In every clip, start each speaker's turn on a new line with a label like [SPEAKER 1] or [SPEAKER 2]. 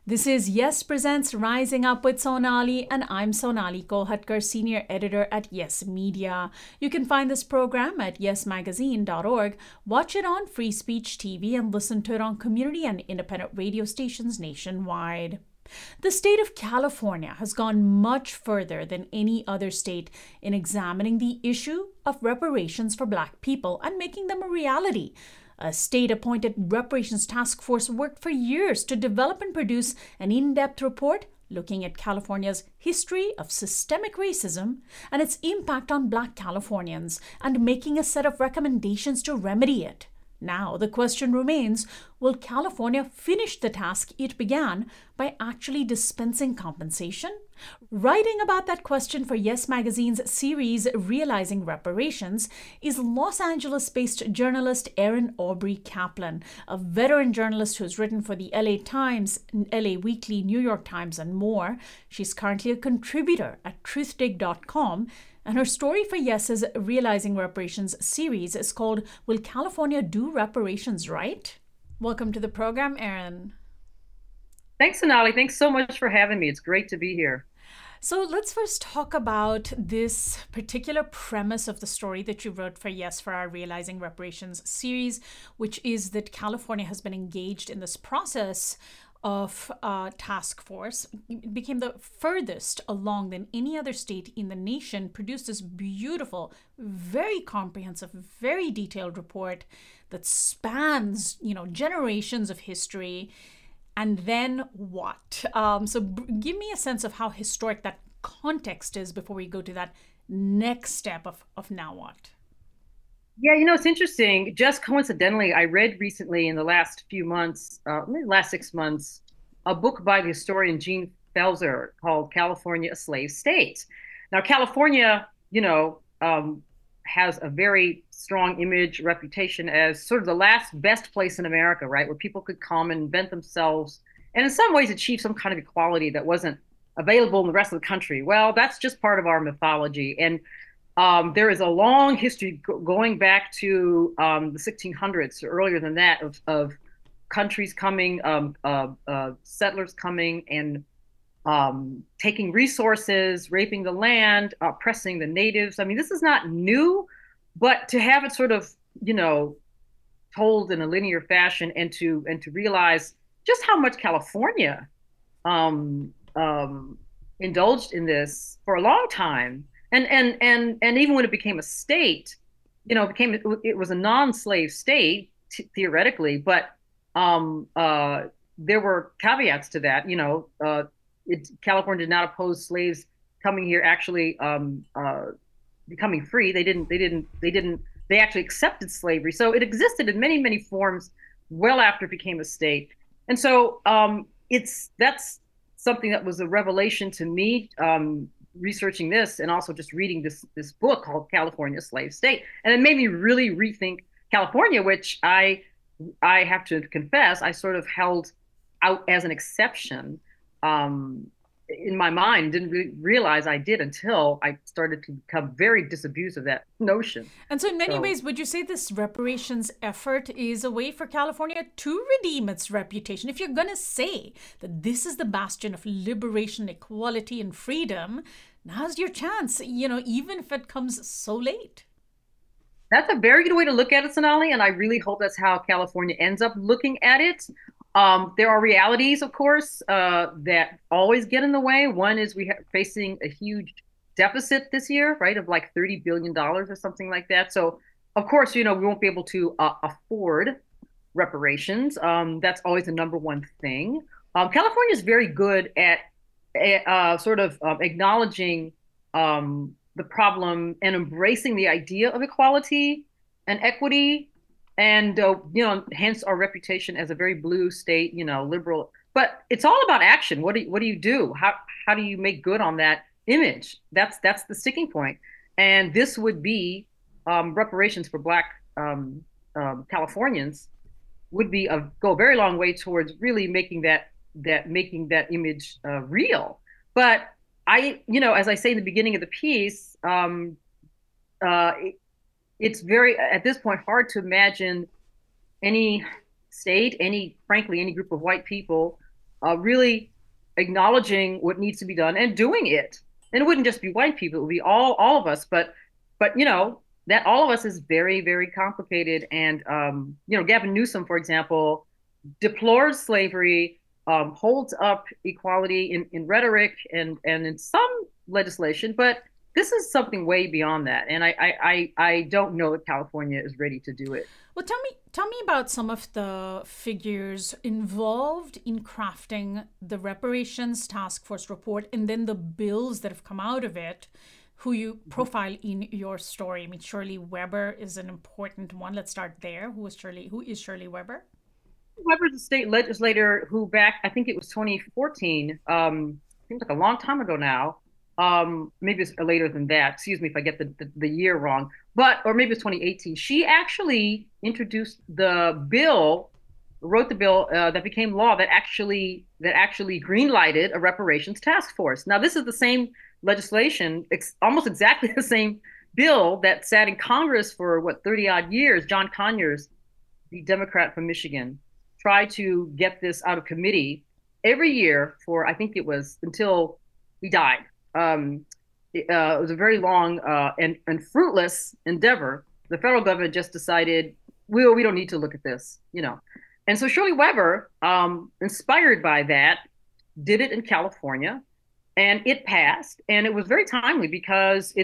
[SPEAKER 1] This is Yes Presents Rising Up with Sonali, and I'm Sonali Kolhatkar, Senior Editor at Yes Media. You can find this program at yesmagazine.org, watch it on Free Speech TV, and listen to it on community and independent radio stations nationwide. The state of California has gone much further than any other state in examining the issue of reparations for Black people and making them a reality. A state appointed reparations task force worked for years to develop and produce an in depth report looking at California's history of systemic racism and its impact on Black Californians and making a set of recommendations to remedy it. Now, the question remains, will California finish the task it began by actually dispensing compensation? Writing about that question for Yes Magazine's series Realizing Reparations is Los Angeles based journalist Erin Aubrey Kaplan, a veteran journalist who's written for the LA Times, LA Weekly, New York Times, and more. She's currently a contributor at truthdig.com. And her story for Yes's Realizing Reparations series is called Will California Do Reparations Right? Welcome to the program, Erin.
[SPEAKER 2] Thanks, Sonali. Thanks so much for having me. It's great to be here.
[SPEAKER 1] So let's first talk about this particular premise of the story that you wrote for Yes for our Realizing Reparations series, which is that California has been engaged in this process of task force. It became the furthest along than any other state in the nation, produced this beautiful, very comprehensive, very detailed report that spans, generations of history. And then what? Give me a sense of how historic that context is before we go to that next step of now what?
[SPEAKER 2] Yeah, it's interesting. Just coincidentally, I read recently in the last few months, maybe last 6 months, a book by the historian Gene Felser called California, a Slave State. Now, California, has a very strong image, reputation as sort of the last best place in America, right? Where people could come and invent themselves and in some ways achieve some kind of equality that wasn't available in the rest of the country. Well, that's just part of our mythology. And there is a long history going back to the 1600s, or earlier than that, of countries coming, settlers coming and taking resources, raping the land, oppressing the natives. I mean, this is not new, but to have it sort of, told in a linear fashion and to realize just how much California um, indulged in this for a long time, and even when it became a state, it was a non-slave state theoretically, but there were caveats to that. California did not oppose slaves coming here actually becoming free. They actually accepted slavery. So it existed in many, many forms well after it became a state. And so that's something that was a revelation to me, researching this and also just reading this book called California Slave State. And it made me really rethink California, which I have to confess, I sort of held out as an exception in my mind. Didn't realize I did until I started to become very disabused of that notion.
[SPEAKER 1] And so, in many
[SPEAKER 2] So
[SPEAKER 1] ways, would you say this reparations effort is a way for California to redeem its reputation? If you're going to say that this is the bastion of liberation, equality, and freedom, now's your chance, even if it comes so late.
[SPEAKER 2] that's a very good way to look at it, Sonali, and I really hope that's how California ends up looking at it. There are realities, of course, that always get in the way. One is we are facing a huge deficit this year, right, of like $30 billion or something like that. So, of course, we won't be able to afford reparations. That's always the number one thing. California is very good at sort of acknowledging the problem and embracing the idea of equality and equity, and hence our reputation as a very blue state, liberal. But it's all about action. What do you do? How do you make good on that image? That's the sticking point. And this would be reparations for Black Californians would be go a very long way towards really making that image real. But as I say in the beginning of the piece, it's very at this point hard to imagine any state, frankly, any group of white people really acknowledging what needs to be done and doing it. And it wouldn't just be white people; it would be all of us. But that all of us is very very complicated. And Gavin Newsom, for example, deplores slavery, holds up equality in rhetoric and in some legislation, but this is something way beyond that. And I don't know if California is ready to do it.
[SPEAKER 1] Well, tell me about some of the figures involved in crafting the reparations task force report and then the bills that have come out of it, who you profile in your story. I mean, Shirley Weber is an important one. Let's start there. Who is Shirley Weber?
[SPEAKER 2] Weber's a state legislator who back, I think it was 2014, seems like a long time ago now. Maybe it's later than that. Excuse me if I get the year wrong. Or maybe it's 2018. She actually introduced the bill, wrote the bill that became law that actually green-lighted a reparations task force. Now, this is the same legislation, almost exactly the same bill that sat in Congress for 30 odd years. John Conyers, the Democrat from Michigan, tried to get this out of committee every year for, I think it was until he died. It was a very long and fruitless endeavor. The federal government just decided, we don't need to look at this. And so Shirley Weber, inspired by that, did it in California, and it passed, and it was very timely because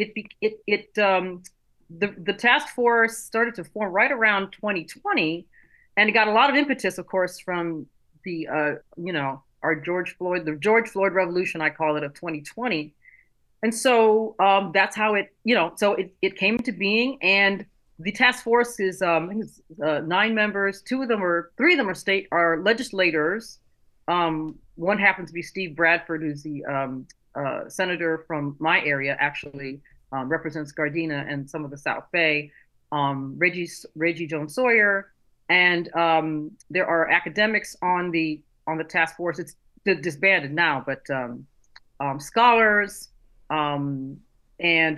[SPEAKER 2] the task force started to form right around 2020, and it got a lot of impetus, of course, from the the George Floyd revolution, I call it, of 2020. And so that's how it came to being. And the task force is 9 members. Three of them are legislators. One happens to be Steve Bradford, who's the senator from my area, actually represents Gardena and some of the South Bay. Reggie Jones Sawyer, and there are academics on the task force. It's disbanded now, but scholars, and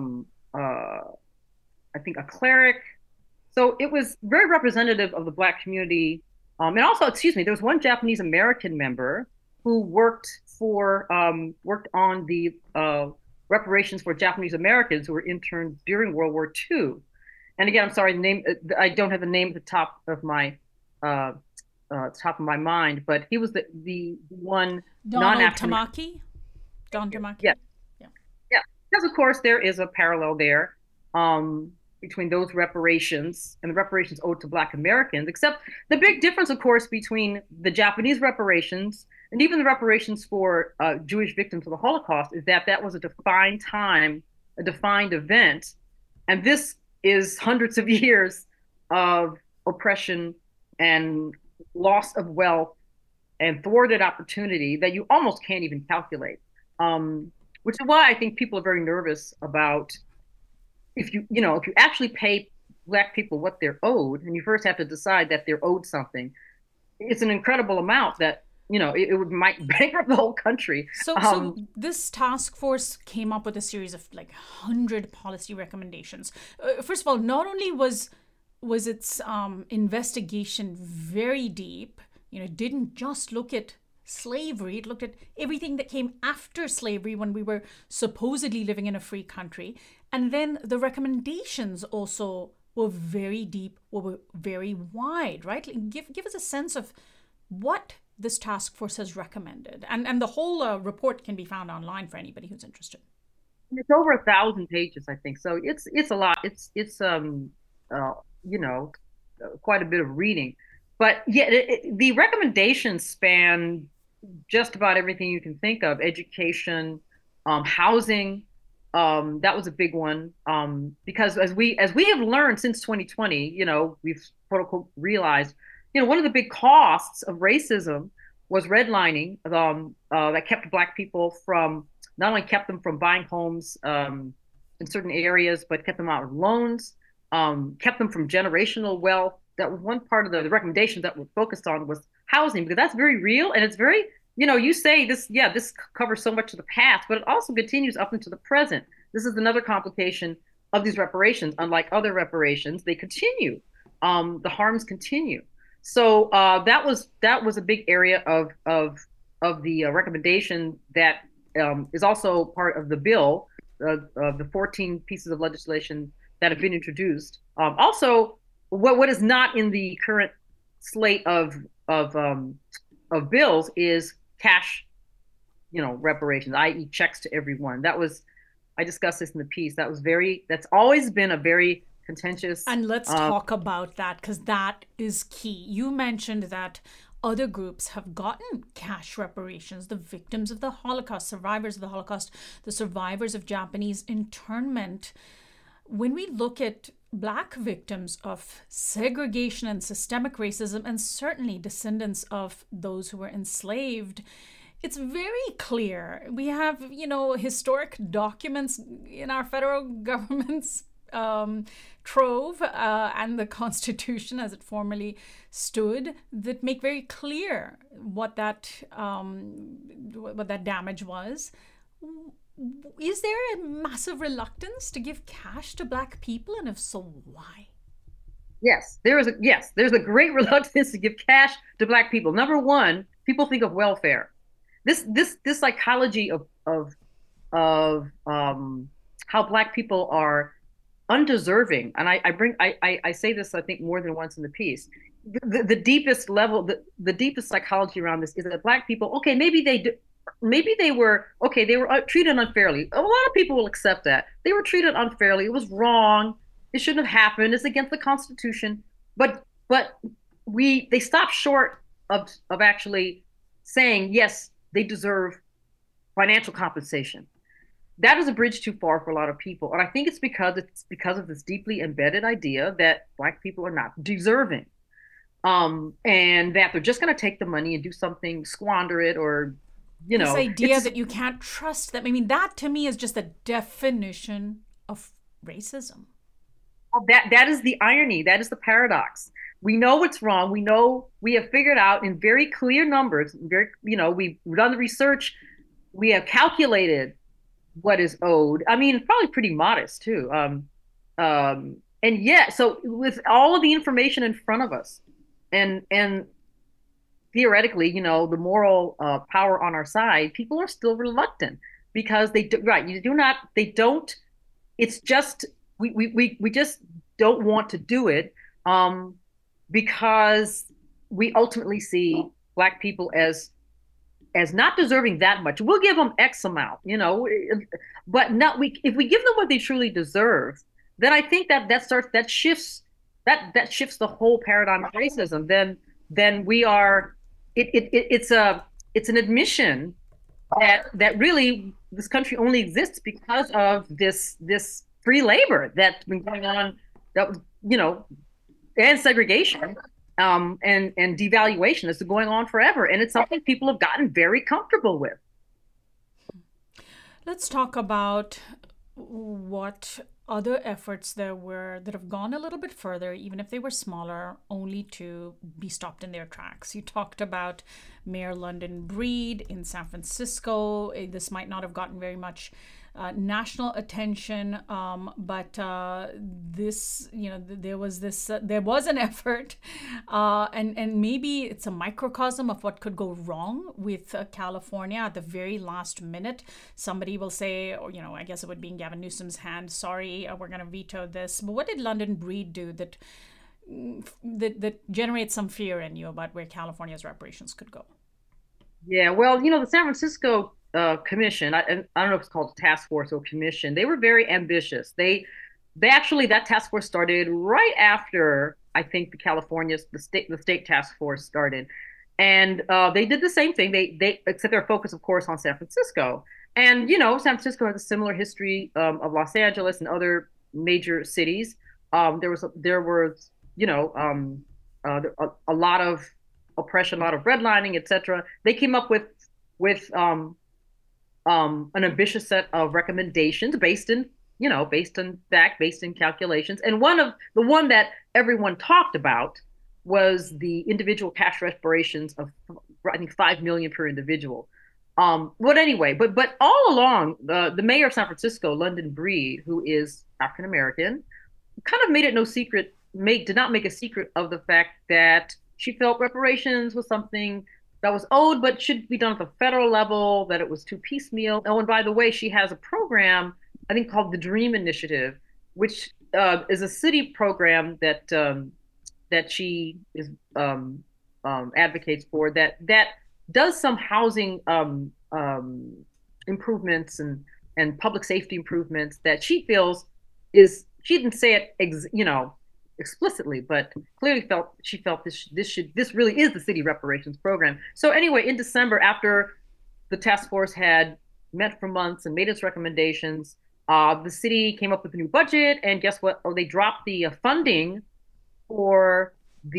[SPEAKER 2] I think a cleric. So it was very representative of the Black community. And also, excuse me, there was one Japanese American member who worked on the reparations for Japanese Americans who were interned during World War II. And again, I'm sorry, I don't have the name at the top of my mind, but he was the one non-African.
[SPEAKER 1] Don Tamaki.
[SPEAKER 2] Yeah, yeah. Because of course there is a parallel there between those reparations and the reparations owed to Black Americans. Except the big difference, of course, between the Japanese reparations and even the reparations for Jewish victims of the Holocaust is that was a defined time, a defined event, and this is hundreds of years of oppression and loss of wealth and thwarted opportunity that you almost can't even calculate. Which is why I think people are very nervous about if you actually pay Black people what they're owed, and you first have to decide that they're owed something. It's an incredible amount that might bankrupt the whole country.
[SPEAKER 1] So this task force came up with a series of 100 policy recommendations. First of all, not only was its investigation very deep, it didn't just look at slavery, it looked at everything that came after slavery when we were supposedly living in a free country. And then the recommendations also were very deep, were very wide, right? Give us a sense of what this task force has recommended. And the whole report can be found online for anybody who's interested.
[SPEAKER 2] It's over 1,000 pages, I think. So it's a lot. It's quite a bit of reading. But yeah, the recommendations span just about everything you can think of: education, housing. That was a big one, because as we have learned since 2020, we've quote unquote realized, one of the big costs of racism was redlining, that kept Black people from, not only kept them from buying homes in certain areas, but kept them out of loans, kept them from generational wealth. That was one part of the recommendations that were focused on was housing, because that's very real, and it's very, you say this, this covers so much of the past, but it also continues up into the present. This is another complication of these reparations. Unlike other reparations, they continue. The harms continue. So that was a big area of the recommendation that is also part of the bill, of the 14 pieces of legislation that have been introduced. Also, what is not in the current slate of of bills is cash, reparations, i.e., checks to everyone. That was I discussed this in the piece. That's always been a very contentious.
[SPEAKER 1] And let's talk about that because that is key. You mentioned that other groups have gotten cash reparations, the victims of the Holocaust, survivors of the Holocaust, the survivors of Japanese internment. When we look at Black victims of segregation and systemic racism, and certainly descendants of those who were enslaved, it's very clear. We have, historic documents in our federal government's trove and the Constitution as it formerly stood that make very clear what that damage was. Is there a massive reluctance to give cash to Black people, and if so, why?
[SPEAKER 2] There's a great reluctance to give cash to Black people. Number one, people think of welfare. This psychology of how Black people are undeserving, and I say this, I think, more than once in the piece. The deepest level, the deepest psychology around this is that Black people, okay, maybe they were treated unfairly. A lot of people will accept that they were treated unfairly. It was wrong. It shouldn't have happened. It's against the Constitution. But they stopped short of actually saying yes, they deserve financial compensation. That is a bridge too far for a lot of people, and I think it's because of this deeply embedded idea that Black people are not deserving, and that they're just going to take the money and do something, squander it, or
[SPEAKER 1] this idea that you can't trust them. I mean, that to me is just a definition of racism.
[SPEAKER 2] That is the irony. That is the paradox. We know what's wrong. We know we have figured out in very clear numbers. We've done the research. We have calculated what is owed. I mean, it's probably pretty modest too. And yet, so with all of the information in front of us, and theoretically, the moral power on our side, people are still reluctant because they don't. It's just we just don't want to do it because we ultimately see Black people as not deserving that much. We'll give them X amount, but not if we give them what they truly deserve, then I think that shifts the whole paradigm of racism. Then we are it's an admission that really this country only exists because of this free labor that's been going on, and segregation, and devaluation that's been going on forever. And it's something people have gotten very comfortable with.
[SPEAKER 1] Let's talk about what other efforts there were that have gone a little bit further, even if they were smaller, only to be stopped in their tracks. You talked about Mayor London Breed in San Francisco. This might not have gotten very much national attention, but there was an effort, and maybe it's a microcosm of what could go wrong with California at the very last minute. Somebody will say, I guess it would be in Gavin Newsom's hand. Sorry, we're going to veto this. But what did London Breed do that generates some fear in you about where California's reparations could go?
[SPEAKER 2] Yeah, well, the San Francisco commission, I don't know if it's called a task force or commission, they were very ambitious. They actually, that task force started right after, I think, the state task force started. And they did the same thing. They set their focus, of course, on San Francisco. And, San Francisco has a similar history of Los Angeles and other major cities. There was a lot of oppression, a lot of redlining, etc. They came up with an ambitious set of recommendations based in fact, based in calculations. And the one that everyone talked about was the individual cash reparations of, I think, $5 million per individual. But anyway, but all along, the mayor of San Francisco, London Breed, who is African American, kind of made it no secret, did not make a secret of the fact that she felt reparations was something that was owed, but should be done at the federal level, that it was too piecemeal. Oh, and by the way, she has a program, I think called the Dream Initiative, which is a city program that she is advocates for that does some housing improvements and public safety improvements that she feels is she didn't say it explicitly, but clearly felt this really is the city reparations program. So anyway, in December, after the task force had met for months and made its recommendations, the city came up with a new budget, and guess what? Oh, they dropped the funding for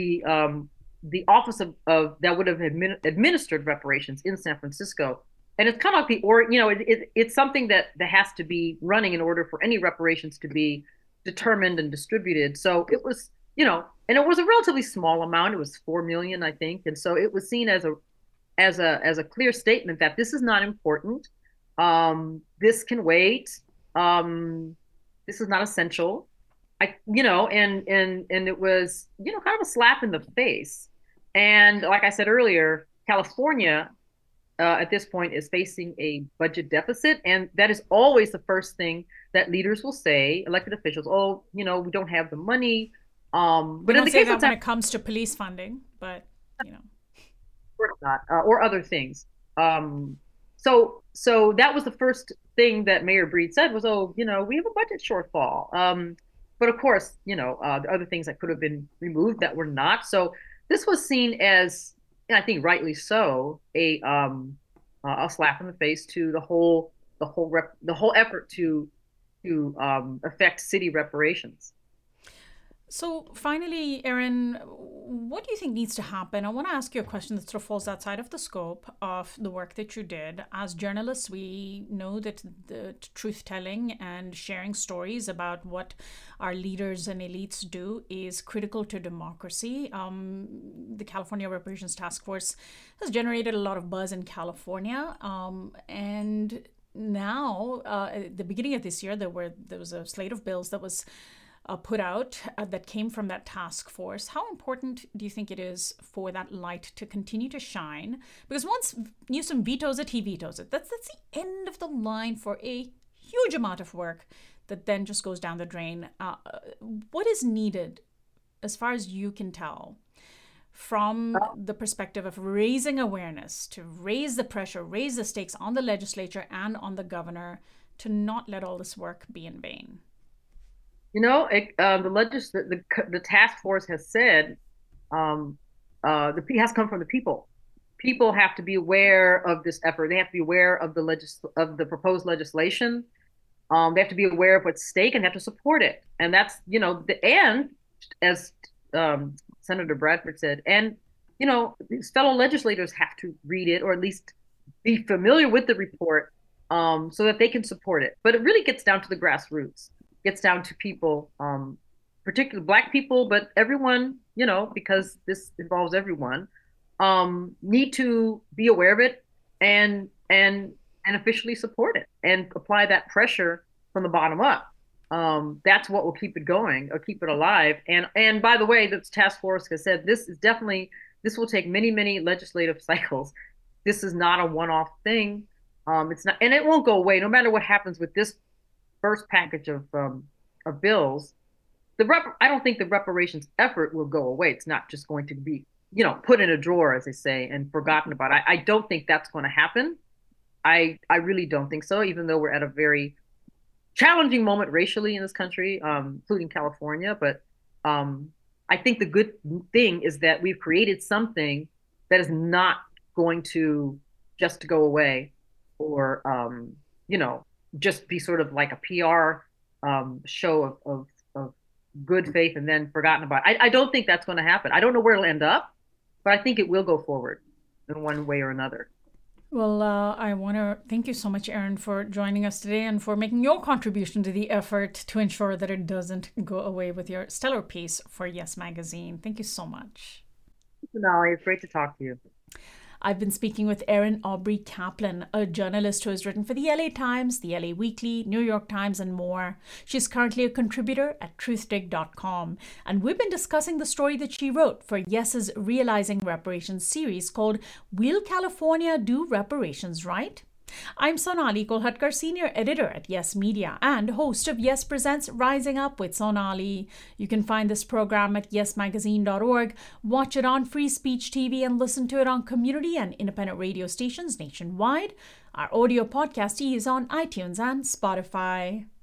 [SPEAKER 2] the office of that would have administered reparations in San Francisco. And it's kind of like it's something that has to be running in order for any reparations to be determined and distributed. So it was, and it was a relatively small amount. It was 4 million, I think. And so it was seen as a clear statement that this is not important. This can wait. This is not essential. And it was, kind of a slap in the face. And like I said earlier, California at this point is facing a budget deficit, and that is always the first thing that leaders will say, elected officials. Oh, we don't have the money.
[SPEAKER 1] But in the case of when it comes to police funding, but
[SPEAKER 2] or not, or other things. So that was the first thing that Mayor Breed said was, oh, we have a budget shortfall. But of course, other things that could have been removed that were not. So this was seen as, and I think rightly so, a slap in the face to the whole effort to affect city reparations.
[SPEAKER 1] So finally, Erin, what do you think needs to happen? I want to ask you a question that sort of falls outside of the scope of the work that you did. As journalists, we know that the truth-telling and sharing stories about what our leaders and elites do is critical to democracy. The California Reparations Task Force has generated a lot of buzz in California, and now, at the beginning of this year, there was a slate of bills that was put out that came from that task force. How important do you think it is for that light to continue to shine? Because once Newsom vetoes it, he vetoes it. That's the end of the line for a huge amount of work that then just goes down the drain. What is needed, as far as you can tell, from the perspective of raising awareness, to raise the pressure, raise the stakes on the legislature and on the governor to not let all this work be in vain?
[SPEAKER 2] The task force has said has come from the people. People have to be aware of this effort. They have to be aware of the proposed legislation. They have to be aware of what's at stake and have to support it. And that's as Senator Bradford said, and these fellow legislators have to read it or at least be familiar with the report so that they can support it. But it really gets down to the grassroots. Gets down to people, particularly Black people, but everyone, because this involves everyone, need to be aware of it and officially support it and apply that pressure from the bottom up. That's what will keep it going or keep it alive. And by the way, this task force has said this will take many, many legislative cycles. This is not a one-off thing. It's not, and it won't go away no matter what happens with this first package of bills. I don't think the reparations effort will go away. It's not just going to be, put in a drawer, as they say, and forgotten about. I don't think that's going to happen. I really don't think so, even though we're at a very challenging moment racially in this country, including California. But I think the good thing is that we've created something that is not going to just go away or, just be sort of like a PR show of good faith and then forgotten about. I don't think that's going to happen. I don't know where it'll end up, but I think it will go forward in one way or another.
[SPEAKER 1] Well, I want to thank you so much, Erin, for joining us today and for making your contribution to the effort to ensure that it doesn't go away with your stellar piece for Yes Magazine. Thank you so much.
[SPEAKER 2] Sonali, it's great to talk to you.
[SPEAKER 1] I've been speaking with Erin Aubrey Kaplan, a journalist who has written for the LA Times, the LA Weekly, New York Times, and more. She's currently a contributor at truthdig.com, and we've been discussing the story that she wrote for Yes's Realizing Reparations series called Will California Do Reparations Right? I'm Sonali Kolhatkar, Senior Editor at Yes Media and host of Yes Presents Rising Up with Sonali. You can find this program at yesmagazine.org, watch it on Free Speech TV, and listen to it on community and independent radio stations nationwide. Our audio podcast is on iTunes and Spotify.